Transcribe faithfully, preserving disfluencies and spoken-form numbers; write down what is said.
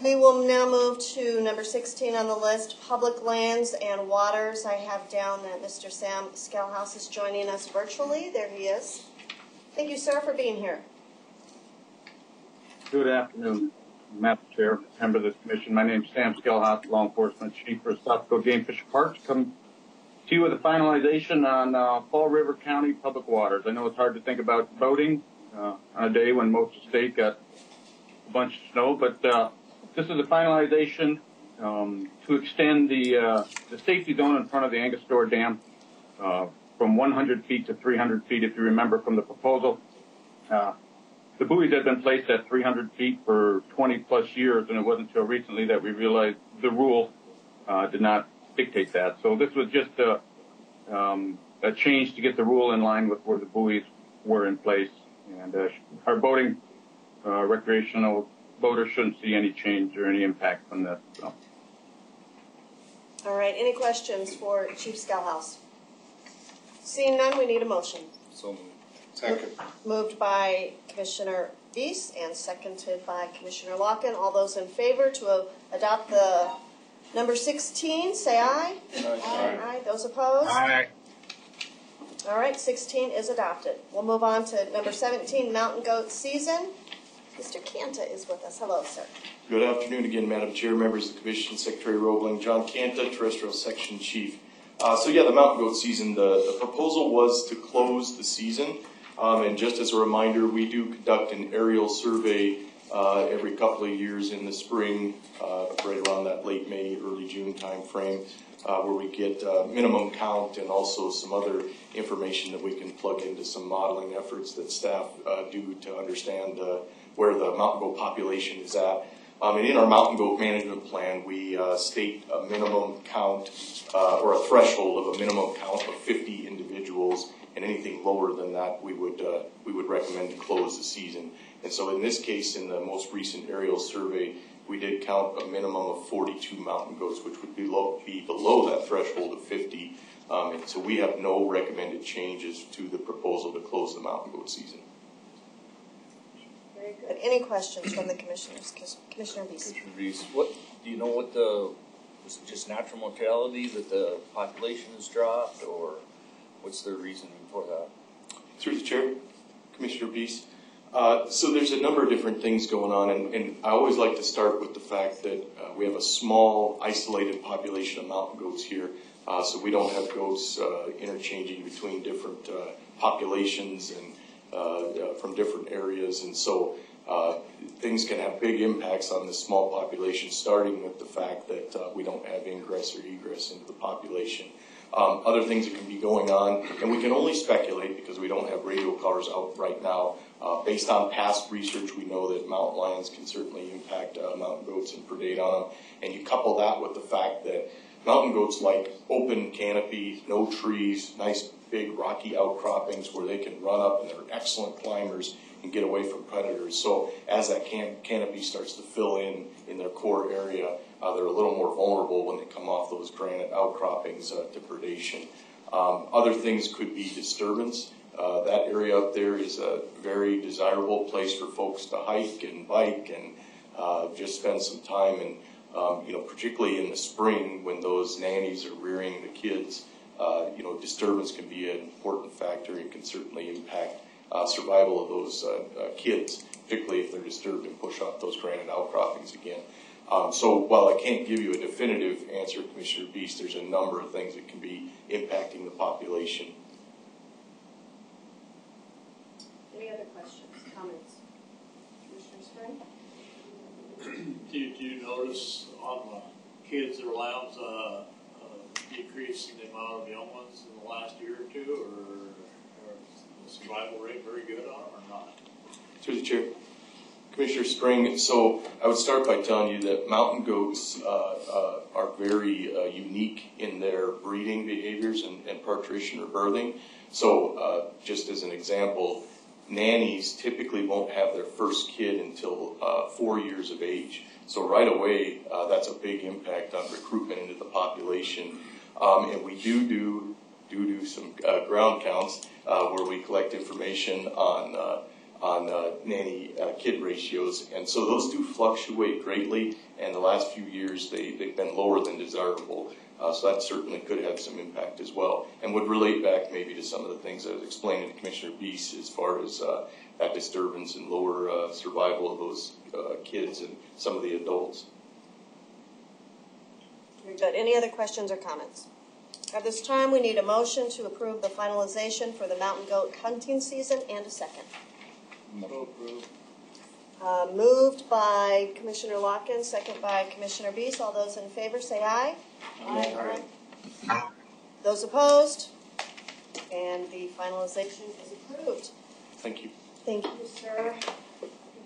We will now move to number sixteen on the list, public lands and waters. I have down that Mister Sam Scalhouse is joining us virtually. There he is. Thank you, sir, for being here. Good afternoon, Madam Chair, member of the commission. My name is Sam Scalhouse, law enforcement chief for South Dakota Game Fish Parks. Come to you with a finalization on uh, Fall River County public waters. I know it's hard to think about boating uh, on a day when most of the state got a bunch of snow, but uh, this is a finalization um, to extend the uh, the safety zone in front of the Angostura Dam uh, from one hundred feet to three hundred feet. If you remember from the proposal, uh, the buoys had been placed at three hundred feet for twenty plus years, and it wasn't until recently that we realized the rule uh, did not dictate that. So this was just a, um, a change to get the rule in line with where the buoys were in place. And uh, our boating, uh, recreational voters shouldn't see any change or any impact from this. So. All right, any questions for Chief Scalhouse? Seeing none, we need a motion. So moved. Second. Moved by Commissioner Beast and seconded by Commissioner Locken. All those in favor to uh, adopt the number sixteen, say aye. Aye. Aye. Aye. Those opposed? Aye. All right, sixteen is adopted. We'll move on to number seventeen, mountain goat season. Mister Canta is with us. Hello, sir. Good afternoon again, Madam Chair, members of the Commission, Secretary Roebling, John Canta, Terrestrial Section Chief. Uh, so yeah, the mountain goat season, the, the proposal was to close the season. Um, and just as a reminder, we do conduct an aerial survey uh, every couple of years in the spring, uh, right around that late May, early June time frame, uh, where we get uh, minimum count and also some other information that we can plug into some modeling efforts that staff uh, do to understand uh, where the mountain goat population is at. Um, and in our mountain goat management plan, we uh, state a minimum count uh, or a threshold of a minimum count of fifty individuals, and anything lower than that, we would uh, we would recommend to close the season. And so in this case, in the most recent aerial survey, we did count a minimum of forty-two mountain goats, which would be, low, be below that threshold of fifty. Um, and so we have no recommended changes to the proposal to close the mountain goat season. Very good. Any questions from the commissioners? Commissioner Beast. Commissioner Beast, what do you know? What the was it just natural mortality that the population has dropped, or what's the reasoning for that? Through the chair, Commissioner Beast. Uh, so there's a number of different things going on, and, and I always like to start with the fact that uh, we have a small, isolated population of mountain goats here. Uh, so we don't have goats uh, interchanging between different uh, populations and uh, uh, from different areas, and so uh, things can have big impacts on this small population, starting with the fact that uh, we don't have ingress or egress into the population. Um, other things that can be going on, and we can only speculate because we don't have radio cars out right now. Uh, based on past research, we know that mountain lions can certainly impact uh, mountain goats and predate on them. And you couple that with the fact that mountain goats like open canopy, no trees, nice big rocky outcroppings where they can run up, and they're excellent climbers and get away from predators. So as that can- canopy starts to fill in in their core area, uh, they're a little more vulnerable when they come off those granite outcroppings uh, to predation. Um, other things could be disturbance. Uh, that area up there is a very desirable place for folks to hike and bike and uh, just spend some time. And um, you know, particularly in the spring when those nannies are rearing the kids, uh, you know, disturbance can be an important factor and can certainly impact uh, survival of those uh, uh, kids, particularly if they're disturbed and push off those granite outcroppings again. Um, so while I can't give you a definitive answer, Commissioner Beast, there's a number of things that can be impacting the population. Any other questions, comments? Commissioner Spring? Do you, do you notice on the kids that are lambs uh, uh, decrease in the amount of young ones in the last year or two, or, or is the survival rate very good on them or not? Through the chair. Commissioner Spring, so I would start by telling you that mountain goats uh, uh, are very uh, unique in their breeding behaviors and, and parturition or birthing. So uh, just as an example, nannies typically won't have their first kid until uh, four years of age. So right away, uh, that's a big impact on recruitment into the population. Um, and we do do, do, do some uh, ground counts uh, where we collect information on uh, on uh, nanny uh, kid ratios, and so those do fluctuate greatly. And the last few years, they they've been lower than desirable. Uh, so that certainly could have some impact as well, and would relate back maybe to some of the things I was explaining to Commissioner Beese as far as uh, that disturbance and lower uh, survival of those uh, kids and some of the adults. Very good. Any other questions or comments? At this time, we need a motion to approve the finalization for the mountain goat hunting season and a second. So approved. Uh, moved by Commissioner Locken, second by Commissioner Beese. All those in favor say aye. Aye. Aye. Those opposed? And the finalization is approved. Thank you. Thank you, sir.